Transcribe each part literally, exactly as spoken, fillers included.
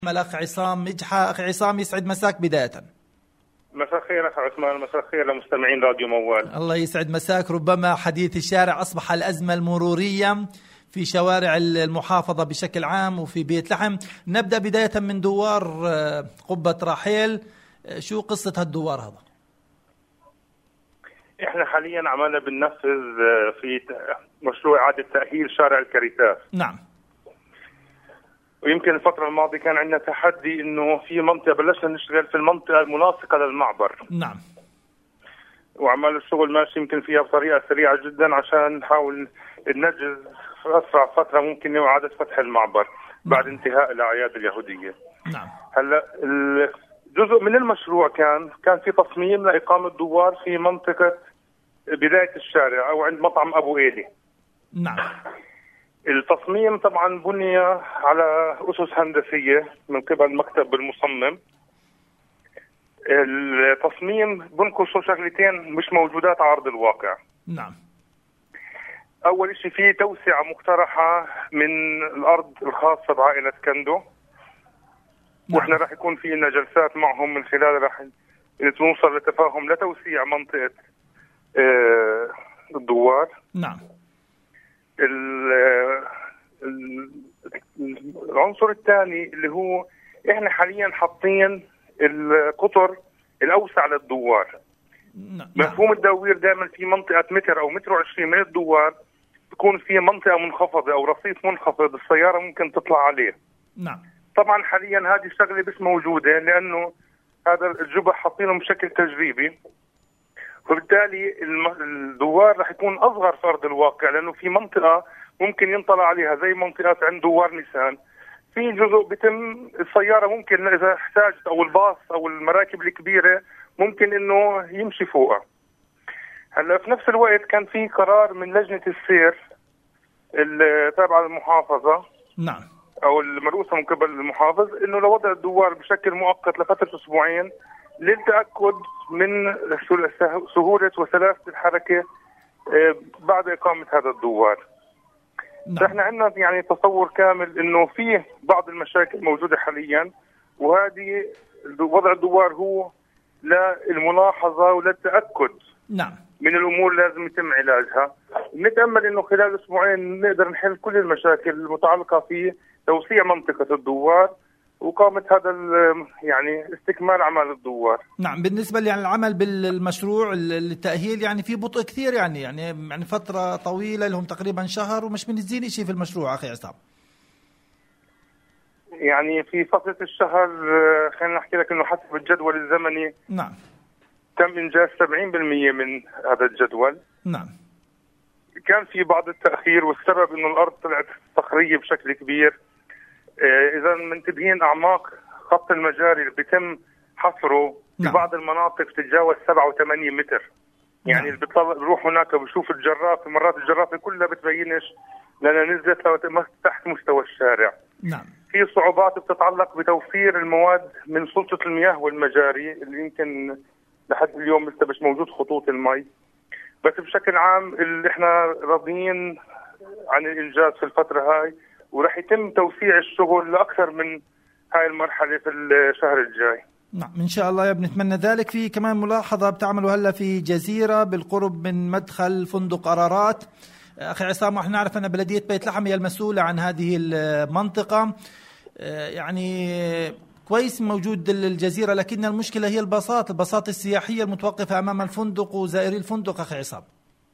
الأخ عصام مجحة. أخي عصام يسعد مساك بداية. مساء الخير أخ عثمان، مساء الخير لمستمعين راديو موال. الله يسعد مساك. ربما حديث الشارع أصبح الأزمة المرورية في شوارع المحافظة بشكل عام وفي بيت لحم. نبدأ بداية من دوار قبة رحيل، شو قصة هالدوار هذا؟ احنا حاليا عمالنا بننفذ في مشروع إعادة تأهيل شارع الكريتاس. نعم. ويمكن الفترة الماضية كان عندنا تحدي انه في منطقة بلشنا نشتغل في المنطقة الملاصقة للمعبر. نعم. وعمال الشغل ماشي يمكن فيها بطريقة سريعة جدا عشان نحاول ننجز في أسرع فترة ممكن إعادة فتح المعبر بعد نعم. انتهاء الأعياد اليهودية. نعم. هلا جزء من المشروع كان كان في تصميم لإقامة دوار في منطقة بداية الشارع أو عند مطعم أبو إيلي. نعم. التصميم طبعا بني على أسس هندسية من قبل مكتب المصمم. التصميم بنقصه شغلتين مش موجودات على أرض الواقع. نعم. أول شيء في توسعة مقترحة من الأرض الخاصة بعائلة كندو. نعم. وإحنا راح يكون في لنا جلسات معهم من خلال راح نوصل لتفاهم لتوسيع منطقة آه الدوار. نعم. العنصر الثاني اللي هو احنا حاليا حاطين القطر الاوسع للدوار. نعم. مفهوم الدوير دائما في منطقه متر او متر وعشرين من الدوار تكون في منطقه منخفضه او رصيف منخفض السياره ممكن تطلع عليه. نعم. طبعا حاليا هذه الشغله مش موجوده لانه هذا الجبل حاطينه بشكل تجريبي، وبالتالي الدوار رح يكون أصغر في أرض الواقع لأنه في منطقة ممكن ينطلع عليها زي منطقة عند دوار نيسان. في جزء بتم السيارة ممكن إذا احتاجت أو الباص أو المراكب الكبيرة ممكن إنه يمشي فوقها. هلا في نفس الوقت كان في قرار من لجنة السير التابعة للمحافظة. نعم. أو المرؤوسة من قبل المحافظ إنه لوضع الدوار بشكل مؤقت لفترة أسبوعين للتأكد من سهولة وسلاسة الحركة بعد إقامة هذا الدوار. نعم. احنا عندنا يعني تصور كامل إنه فيه بعض المشاكل موجودة حاليا، وهذه وضع الدوار هو للملاحظة وللتأكد. نعم. من الأمور لازم يتم علاجها. نتأمل إنه خلال أسبوعين نقدر نحل كل المشاكل المتعلقة في توسيع منطقة الدوار وقامت هذا يعني استكمال اعمال الدوار. نعم. بالنسبه يعني العمل بالمشروع التاهيل يعني في بطء كثير يعني يعني يعني فتره طويله لهم تقريبا شهر ومش منزلين شيء في المشروع اخي عصام. يعني في فتره الشهر خلينا نحكي لك انه حسب الجدول الزمني. نعم. تم انجاز سبعين بالمئة من هذا الجدول. نعم. كان في بعض التاخير والسبب انه الارض طلعت صخريه بشكل كبير. إذا منتبهين أعماق خط المجاري اللي بيتم حفره في نعم. بعض المناطق تتجاوز سبعة وثمانية متر. يعني نعم. اللي بيطلع بيروح هناك وبيشوف الجرافة، مرات الجرافة كلها بتبينش لأنها نزلت تحت مستوى الشارع. نعم. في صعوبات بتتعلق بتوفير المواد من سلطة المياه والمجاري اللي يمكن لحد اليوم لسه مش موجود خطوط المي. بس بشكل عام اللي احنا راضيين عن الإنجاز في الفترة هاي، ورح يتم توسيع الشغل لأكثر من هاي المرحلة في الشهر الجاي. نعم إن شاء الله بنتمنى ذلك. في كمان ملاحظة بتعملوا هلا في جزيرة بالقرب من مدخل فندق قرارات. أخي عصام احنا نعرف أن بلدية بيت لحم هي المسؤولة عن هذه المنطقة، يعني كويس موجود الجزيرة، لكن المشكلة هي الباصات الباصات السياحية المتوقفة أمام الفندق وزائري الفندق. أخي عصام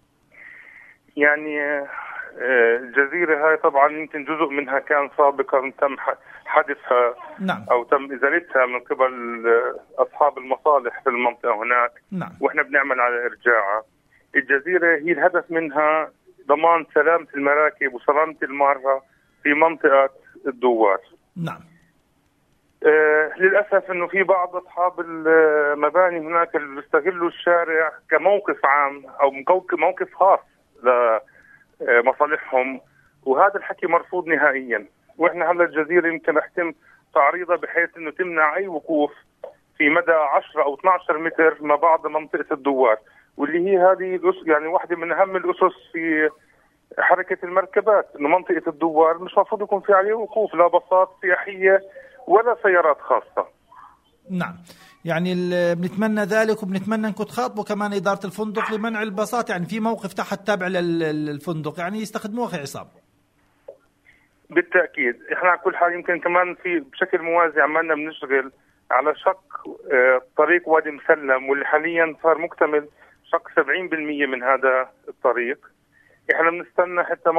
يعني الجزيرة هاي طبعا يمكن جزء منها كان سابقا تم حدثها. نعم. أو تم إزالتها من قبل أصحاب المصالح في المنطقة هناك. نعم. وإحنا بنعمل على إرجاعها. الجزيرة هي الهدف منها ضمان سلامة المراكب وسلامة المارة في منطقة الدوار. نعم. آه للأسف إنه في بعض أصحاب المباني هناك اللي بيستغلوا الشارع كموقف عام أو موقف خاص ل مصالحهم، وهذا الحكي مرفوض نهائيا. واحنا هلا الجزيره يمكن رح يتم تعريضها بحيث انه تمنع اي وقوف في مدى عشرة او اثني عشر متر ما بعد منطقه الدوار، واللي هي هذه يعني واحده من اهم الاسس في حركه المركبات، انه منطقه الدوار مش المفروض يكون في عليه وقوف لا باصات سياحيه ولا سيارات خاصة. نعم، يعني بنتمنى ذلك، وبنتمنى انكم تخاطبوا كمان إدارة الفندق لمنع الباصات، يعني في موقف تحت تابع للفندق يعني يستخدموه أخي عصام. بالتأكيد احنا على كل حال يمكن كمان في بشكل موازي عمالنا بنشتغل على شق طريق وادي مسلم، واللي حاليا صار مكتمل شق سبعين بالمئة من هذا الطريق. احنا بنستنى حتى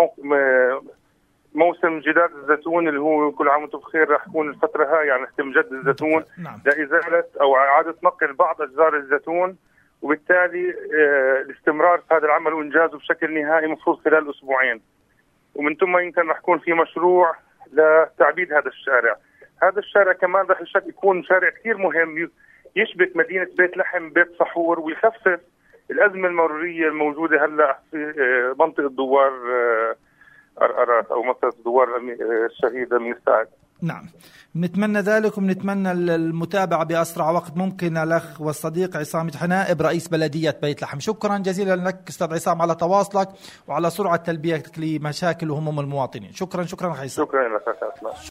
موسم جداد الزيتون اللي هو كل عام وانتم بخير راح يكون الفترة هاي، يعني تمجد الزيتون نعم. لإزالة أو إعادة نقل بعض أشجار الزيتون، وبالتالي الاستمرار في هذا العمل وإنجازه بشكل نهائي مفروض خلال أسبوعين. ومن ثم يمكن راح يكون في مشروع لتعبيد هذا الشارع. هذا الشارع كمان راح يكون شارع كثير مهم يشبك مدينة بيت لحم بيت سحور، ويخفف الأزمة المرورية الموجودة هلا في منطقة دوار أرأرات أو منطقة دوار الشهيدة من الساعد. نعم، نتمنى ذلك، ونتمنى المتابعة بأسرع وقت ممكن. الأخ والصديق عصام حنائب رئيس بلدية بيت لحم، شكرا جزيلا لك أستاذ عصام على تواصلك وعلى سرعة تلبيتك لمشاكل وهموم المواطنين. شكرا شكرا أخي عصام. شكرا لك.